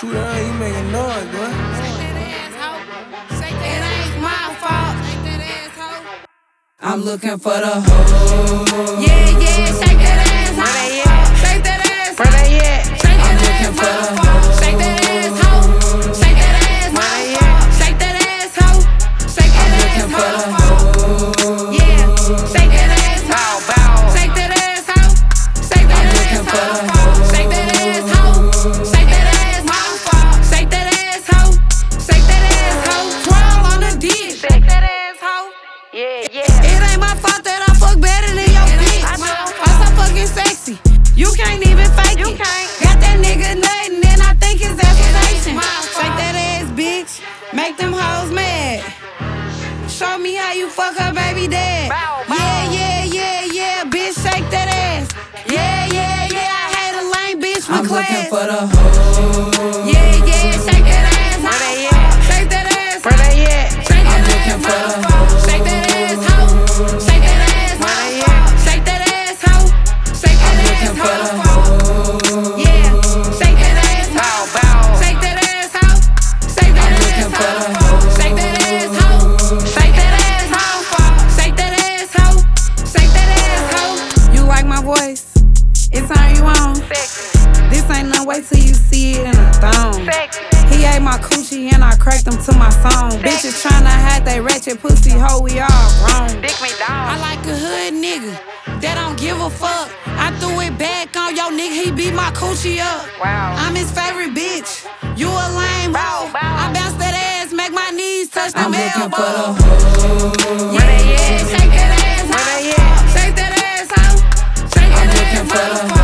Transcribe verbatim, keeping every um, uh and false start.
Shoot her, you making noise, boy. Shake that ass, ho. Shake that it ain't my fault. Shake that ass, ho. I'm looking for the hoe. Yeah, yeah, shake that ass, ho. Where they at? Shake that ass, Where they at? Shake that I'm ass, looking for the ho. Shake that ass, ho. Shake that ass, Where ho. they at? Shake that ass, ho. Shake that Looking ass, for the ho. hoe. Yeah, shake that ass, ho. Bow, bow. Shake that ass, ho. Shake that ass, looking for the ho. Shake that ass, ho. Shake that ass, ho. Shake that ass, ho. Shake that ass, ho. Twirl on the dick. Shake that ass, hoe. Yeah, yeah. It ain't my fault that I fuck better than your bitch. I know. I'm so fucking sexy. You can't even fake You it. can't. Got that nigga nuttin' and I think it's affirmation. Shake that ass, bitch. Make them hoes mad. Show me how you fuck her baby dad. Bow, bow. Yeah, yeah, yeah, yeah, bitch, shake that ass. Yeah, yeah, yeah, I hate a lame bitch with I'm class. looking for the hoe. Yeah, yeah, shake that ass. Where they at? Shake that ass. Where they at? Shake that I'm ass, looking for the ho. Shake that ass, ho. Shake that ass, Where ho. they at? Shake that ass, ho. Shake that Looking ass, for the ho. hoe. Yeah, shake that ass, ho. Bow, bow. Shake that ass, ho. Shake that looking ass, for ho. the hoe. Shake that ass, ho. Shake that ass, ho. Shake that ass, ho. Shake that ass, ho. You like my voice? It turn you on. Sexy, This ain't no way till you see it in a thong. sexy. He ate my coochie and I cracked him to my song. Bitches tryna hide they ratchet pussy hoe, we all wrong. Dick me I down. like a hood nigga that don't give a fuck. I threw it back on yo nigga, he beat my coochie up. Wow. I'm his favorite bitch. You a lame hoe. Bow, bow. I bounce that ass, make my knees touch I'm them looking for the elbows. hoe. Yeah, yeah, shake that ass, Where hoe. they at? Shake that ass, hoe. Shake I'm that looking ass, for the hoe.